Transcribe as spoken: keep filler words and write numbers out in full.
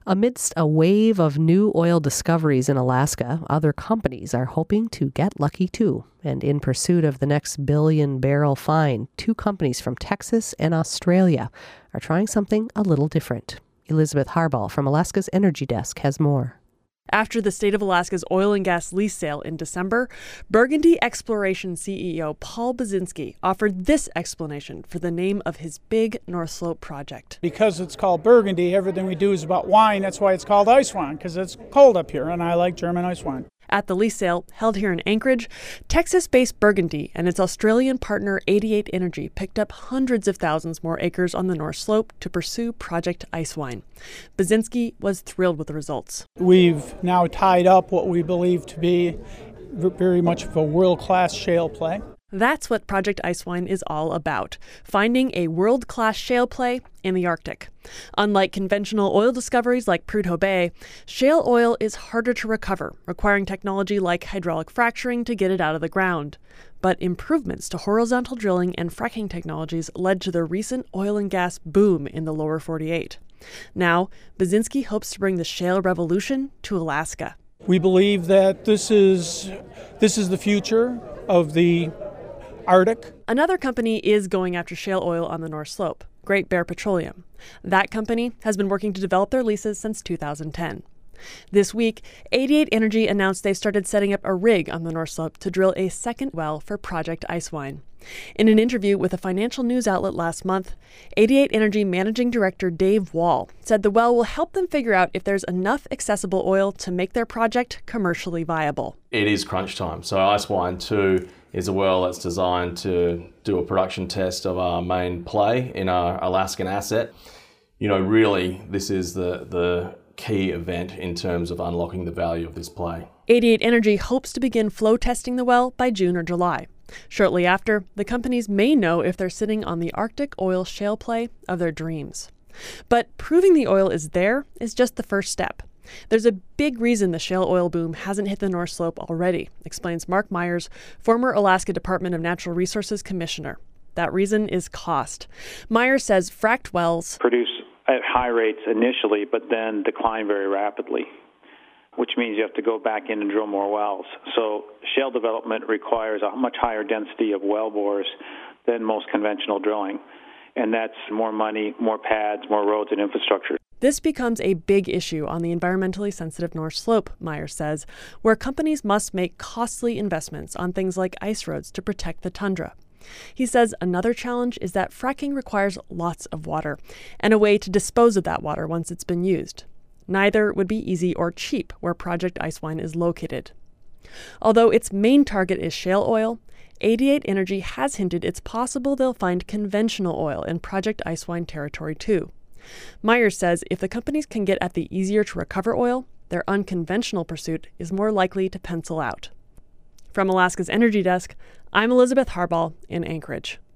Amidst a wave of new oil discoveries in Alaska, other companies are hoping to get lucky too. And in pursuit of the next billion barrel find, two companies from Texas and Australia are trying something a little different. Elizabeth Harbaugh from Alaska's Energy Desk has more. After the state of Alaska's oil and gas lease sale in December, Burgundy Exploration C E O Paul Baczynski offered this explanation for the name of his big North Slope project. Because it's called Burgundy, everything we do is about wine. That's why it's called ice wine, because it's cold up here, and I like German ice wine. At the lease sale, held here in Anchorage, Texas-based Burgundy and its Australian partner eighty-eight Energy picked up hundreds of thousands more acres on the North Slope to pursue Project Icewine. Baczynski was thrilled with the results. We've now tied up what we believe to be very much of a world-class shale play. That's what Project Icewine is all about, finding a world-class shale play in the Arctic. Unlike conventional oil discoveries like Prudhoe Bay, shale oil is harder to recover, requiring technology like hydraulic fracturing to get it out of the ground. But improvements to horizontal drilling and fracking technologies led to the recent oil and gas boom in the lower forty-eight. Now, Baczynski hopes to bring the shale revolution to Alaska. We believe that this is this is the future of the Arctic. Another company is going after shale oil on the North Slope, Great Bear Petroleum. That company has been working to develop their leases since two thousand ten. This week, eighty-eight Energy announced they've started setting up a rig on the North Slope to drill a second well for Project Icewine. In an interview with a financial news outlet last month, eighty-eight Energy Managing Director Dave Wall said the well will help them figure out if there's enough accessible oil to make their project commercially viable. It is crunch time. So Icewine two is a well that's designed to do a production test of our main play in our Alaskan asset. You know, really, this is the, the key event in terms of unlocking the value of this play. eighty-eight Energy hopes to begin flow testing the well by June or July. Shortly after, the companies may know if they're sitting on the Arctic oil shale play of their dreams. But proving the oil is there is just the first step. There's a big reason the shale oil boom hasn't hit the North Slope already, explains Mark Myers, former Alaska Department of Natural Resources Commissioner. That reason is cost. Myers says fracked wells produce at high rates initially, but then decline very rapidly, which means you have to go back in and drill more wells. So shale development requires a much higher density of well bores than most conventional drilling. And that's more money, more pads, more roads and infrastructure. This becomes a big issue on the environmentally sensitive North Slope, Myers says, where companies must make costly investments on things like ice roads to protect the tundra. He says another challenge is that fracking requires lots of water and a way to dispose of that water once it's been used. Neither would be easy or cheap where Project Icewine is located. Although its main target is shale oil, eighty-eight Energy has hinted it's possible they'll find conventional oil in Project Icewine territory too. Myers says if the companies can get at the easier to recover oil, their unconventional pursuit is more likely to pencil out. From Alaska's Energy Desk, I'm Elizabeth Harbaugh in Anchorage.